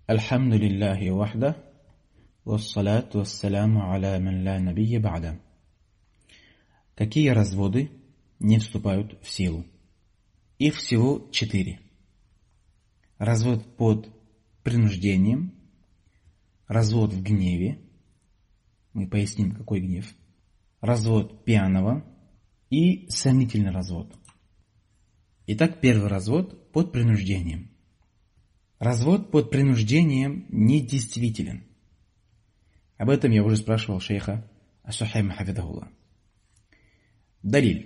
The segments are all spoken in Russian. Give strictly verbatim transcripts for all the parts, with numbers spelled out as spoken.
Альхамдулиллахи вахда, вассалату вассаляму аля ман ла набия ба'да. Какие разводы не вступают в силу? Их всего четыре. Развод под принуждением, развод в гневе, мы поясним, какой гнев, развод пьяного и сомнительный развод. Итак, первый развод под принуждением. Развод под принуждением недействителен. Об этом я уже спрашивал шейха Ас-Сухайма хафидахуллах. Далиль.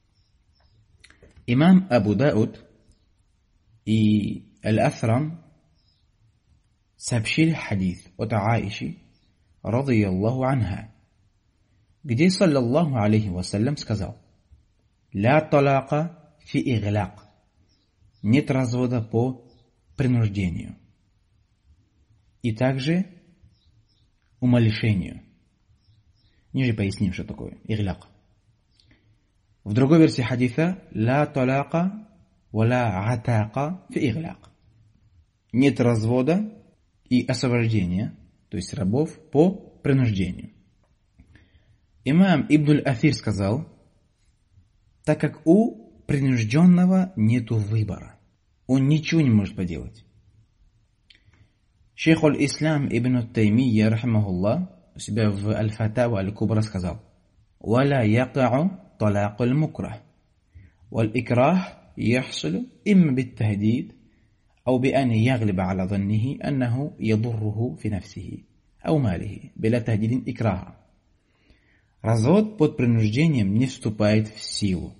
Имам Абу Дауд и Аль-Асрам сообщили хадис от Аиши, радийаллаху анха, где, саллаллаху алейхи вассалям, сказал: «Ля талака фи иглак». Нет развода по принуждению. И также умалишению. Ниже поясним, что такое игляк. В другой версии хадиса «Ла талака валя атака фи игляк». Нет развода и освобождения, то есть рабов, по принуждению. Имам Ибн Аль-Афир сказал: так как у принужденного нету выбора, он ничего не может поделать. Шейх аль-Ислам Ибн Таймийя, рахимахуллах, у себя в Аль-Фатава Аль-Кубра сказал: «Валя якау талак аль-мукрах, валь-икрах яхсулу имма бит-тахдид, أو بأن يغلب على ظنه أنه يضره في نفسه أو ماله بلا تهديد إكراها». Развод под принуждением не вступает в силу.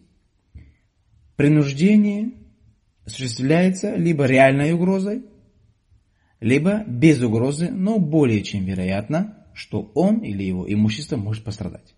Принуждение осуществляется либо реальной угрозой, либо без угрозы, но более чем вероятно, что он или его имущество может пострадать.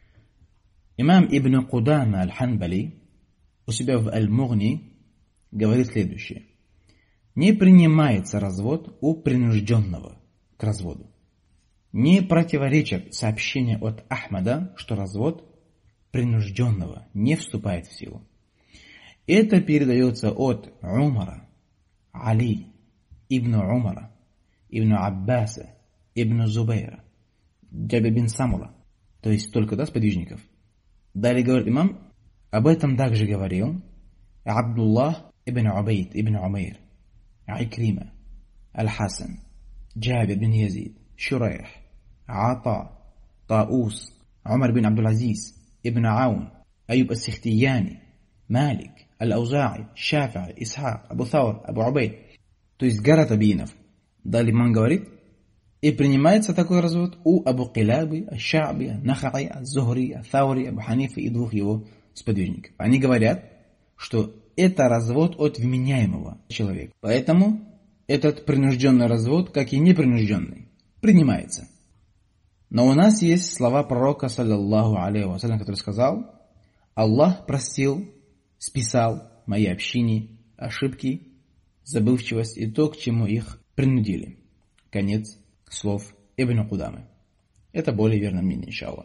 Имам Ибн Кудама Аль-Ханбали у себя в Аль-Мугни говорит следующее: не принимается развод у принужденного к разводу. Не противоречит сообщение от Ахмада, что развод принужденного не вступает в силу. Это передается от Умара, Али, Ибн Умара, Ибн Аббаса, Ибн Зубайра, Джабир бин Самура, то есть только да, сподвижников. Далее говорит имам, об этом также говорил Абдуллах ибн Убайд ибн Умайр, Икрима, Аль-Хасан, Джабир бин Язид, Шурайх, Ата, Таус, Умар бин Абдул-Азиз, Ибн Аун, Аюб ас-Сихтияни, Малик, Аль-Аузаи, Шафи, Исхак, Абу Thawr, Абу Убайд, то есть гора табиинов. Далее имам говорит: и принимается такой развод у Абу Килаби, Аш-Ша'би, Нахаи, Аз-Зухри, Ас-Thawri, Абу Ханифа и двух его сподвижников. Они говорят, что это развод от вменяемого человека. Поэтому этот принужденный развод, как и непринужденный, принимается. Но у нас есть слова пророка, саллаллаху алейхи вассалям, который сказал: Аллах простил, списал моей общине ошибки, забывчивость и то, к чему их принудили. Конец слов Ибн Кудамы. Это более верное мнение, иншаллах.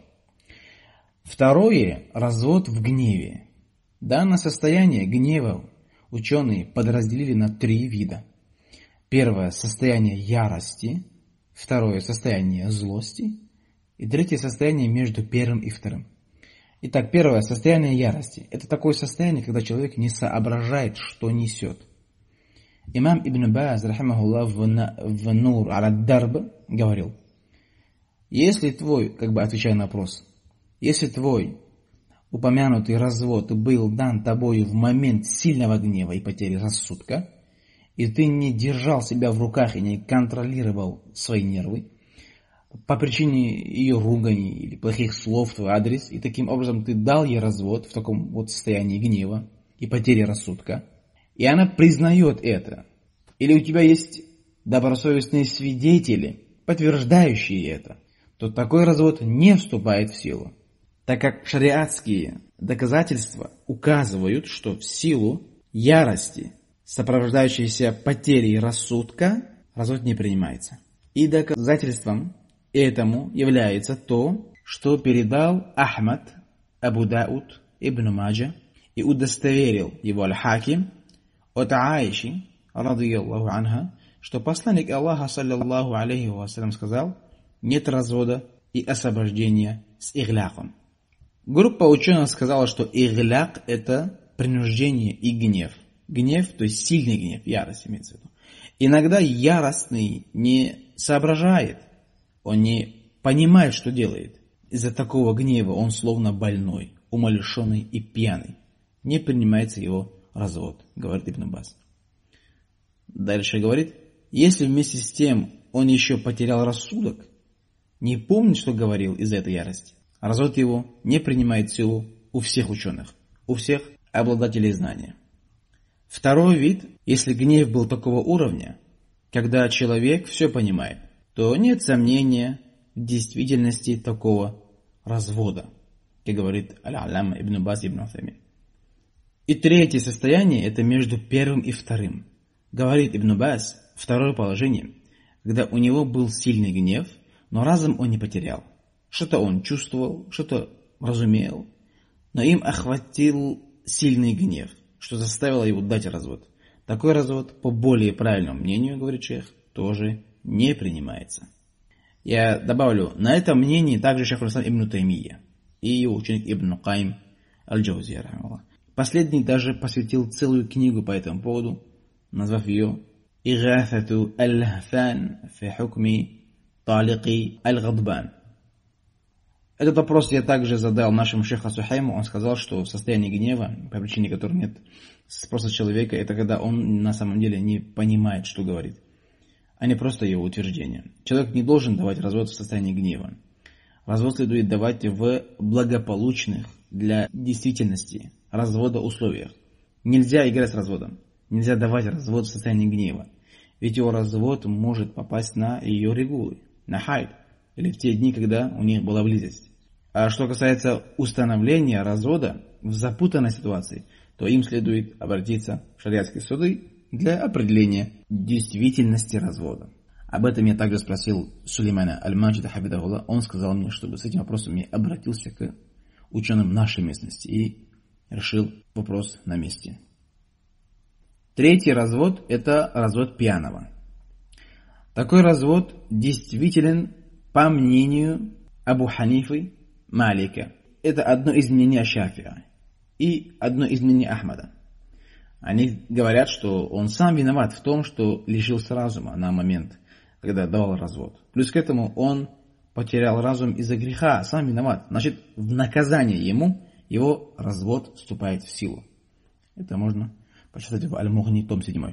Второе – развод в гневе. Данное состояние гнева ученые подразделили на три вида. Первое – состояние ярости, второе – состояние злости и третье – состояние между первым и вторым. Итак, первое – состояние ярости. Это такое состояние, когда человек не соображает, что несет. Имам Ибн Баз, рахимахуллах, в Нур аль-Дарб говорил: если твой, как бы отвечая на вопрос, если твой упомянутый развод был дан тобою в момент сильного гнева и потери рассудка, и ты не держал себя в руках и не контролировал свои нервы по причине ее ругани или плохих слов в твой адрес, и таким образом ты дал ей развод в таком вот состоянии гнева и потери рассудка, и она признает это, или у тебя есть добросовестные свидетели, подтверждающие это, то такой развод не вступает в силу, так как шариатские доказательства указывают, что в силу ярости, сопровождающейся потерей рассудка, развод не принимается. И доказательством этому является то, что передал Ахмад, Абу Дауд, Ибн Маджа и удостоверил его Аль-Хаким от Аиши, радийаллаху анха, что посланник Аллаха, саллиллаху алейхи вассалям, сказал: нет развода и освобождения с игляком. Группа ученых сказала, что игляк — это принуждение и гнев. Гнев, то есть сильный гнев, ярость имеется в виду. Иногда яростный не соображает, он не понимает, что делает. Из-за такого гнева он словно больной, умалишенный и пьяный. Не принимается его развод, говорит Ибн Баз. Дальше говорит: если вместе с тем он еще потерял рассудок, не помнит, что говорил из-за этой ярости, развод его не принимает силу у всех ученых, у всех обладателей знания. Второй вид, если гнев был такого уровня, когда человек все понимает, то нет сомнения в действительности такого развода, как говорит Аль-Аллама Ибн Баз Ибн Утаймин. И третье состояние — это между первым и вторым. Говорит Ибн Баз, второе положение, когда у него был сильный гнев, но разум он не потерял. Что-то он чувствовал, что-то разумел, но им охватил сильный гнев, что заставило его дать развод. Такой развод, по более правильному мнению, говорит шейх, тоже не принимается. Я добавлю, на этом мнении также шейх аль-Ислам Ибн Таймия и его ученик Ибн Каим аль-Джаузия. Последний даже посвятил целую книгу по этому поводу, назвав ее «Игафату аль-Лахфан фи хукми талики аль-Гадбан». Этот вопрос я также задал нашему шейху Сухайму. Он сказал, что в состоянии гнева, по причине которой нет спроса человека, это когда он на самом деле не понимает, что говорит, а не просто его утверждение. Человек не должен давать развод в состоянии гнева. Развод следует давать в благополучных для действительности развода условиях. Нельзя играть с разводом. Нельзя давать развод в состоянии гнева. Ведь его развод может попасть на ее регулы, на хайд, или в те дни, когда у них была близость. А что касается установления развода в запутанной ситуации, то им следует обратиться в шариатские суды для определения действительности развода. Об этом я также спросил Сулеймана Аль-Маджида Хабидахулла. Он сказал мне, чтобы с этим вопросом я обратился к ученым нашей местности и решил вопрос на месте. Третий развод – это развод пьяного. Такой развод действителен по мнению Абу Ханифы, Малика. Это одно из мнений Шафи'а и одно из мнений Ахмада. Они говорят, что он сам виноват в том, что лишился разума на момент, когда давал развод. Плюс к этому он потерял разум из-за греха, сам виноват. Значит, в наказание ему его развод вступает в силу. Это можно почитать в Аль-Мухни, том седьмой.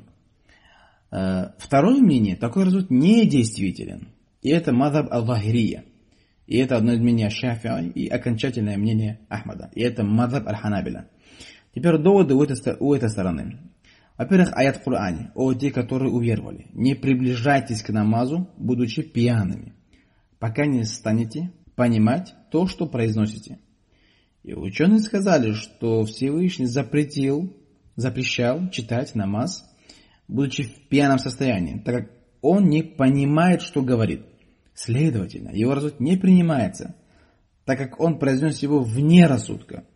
Второе мнение, такой развод не действителен. И это мазхаб аль-Захирия. И это одно из мнений Шафи'а и окончательное мнение Ахмада. И это мазхаб аль-Ханабиля. Теперь доводы у этой, у этой стороны. Во-первых, аят в Коране: «О те, которые уверовали, не приближайтесь к намазу, будучи пьяными, пока не станете понимать то, что произносите». И ученые сказали, что Всевышний запретил, запрещал читать намаз, будучи в пьяном состоянии, так как он не понимает, что говорит. Следовательно, его развод не принимается, так как он произнес его вне рассудка.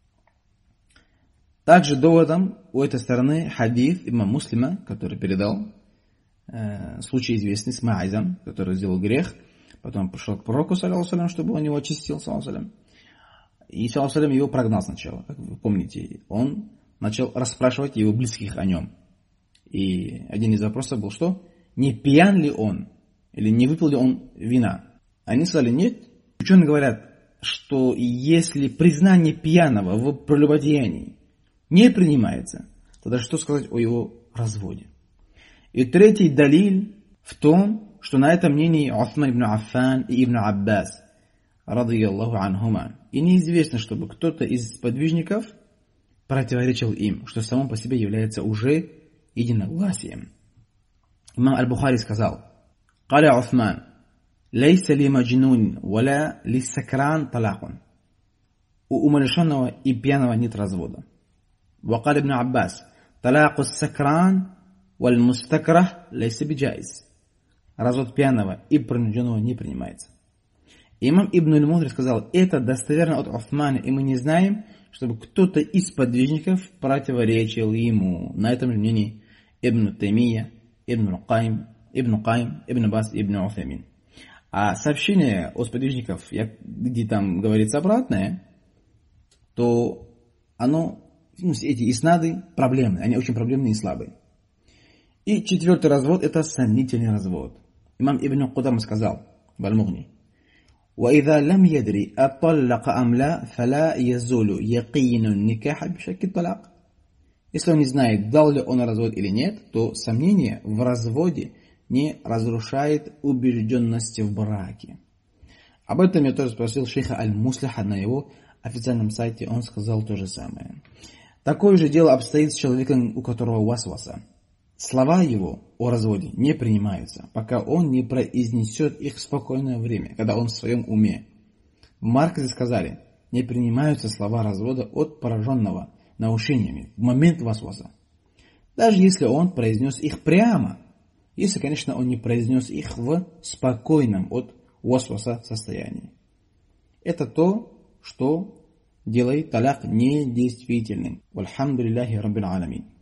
Также доводом у этой стороны хадис имама Муслима, который передал э, случай известный с Ма'изом, который сделал грех, потом пришел к пророку, саллаллаху, чтобы он его очистил, саллаллаху, и саллаллаху его прогнал сначала. Как вы помните, он начал расспрашивать его близких о нем. И один из вопросов был, что не пьян ли он, или не выпил ли он вина. Они сказали нет. Ученые говорят, что если признание пьяного в прелюбодеянии не принимается, тогда что сказать о его разводе? И третий далиль в том, что на этом мнении Усман ибн Аффан и Ибн Аббас, радийаллаху анхума. И неизвестно, чтобы кто-то из сподвижников противоречил им, что само по себе является уже единогласием. Имам Аль-Бухари сказал: «Каля Усман, лейса ли маджнун, валя ли сакран талакун». У умалишенного и пьяного нет развода. وقال ابن عباس: طلاق السكران والمستكره ليس بجائز. Развод пьяного и принужденного не принимается. Имам Ибн аль-Мундри сказал: это достоверно от Усмана, и мы не знаем, чтобы кто-то из подвижников противоречил ему. На этом мнении Ибн Таймия Ибн Кайм, Ибн Кайм, Ибн Бас, Ибн Уфаймин. А сообщение от сподвижников, где там говорится обратное, то оно, ну, эти иснады проблемные, они очень проблемные и слабые. И четвертый развод – это сомнительный развод. Имам Ибн Кудам сказал в Аль-Мугни: وإذا لم يدري أطلق أم لا فلا يزول يقين النكاح بشك الطلاق. Если он не знает, дал ли он развод или нет, то сомнение в разводе не разрушает убежденности в браке. Об этом я тоже спросил шейха Аль-Муслиха на его официальном сайте, он сказал то же самое. Такое же дело обстоит с человеком, у которого васваса. Слова его о разводе не принимаются, пока он не произнесет их в спокойное время, когда он в своем уме. В Марказе сказали, не принимаются слова развода от пораженного наушениями в момент васваса. Даже если он произнес их прямо, если, конечно, он не произнес их в спокойном от васваса состоянии. Это то, что делает таляк недействительным. Вальхамдулиллахи раббил аламин.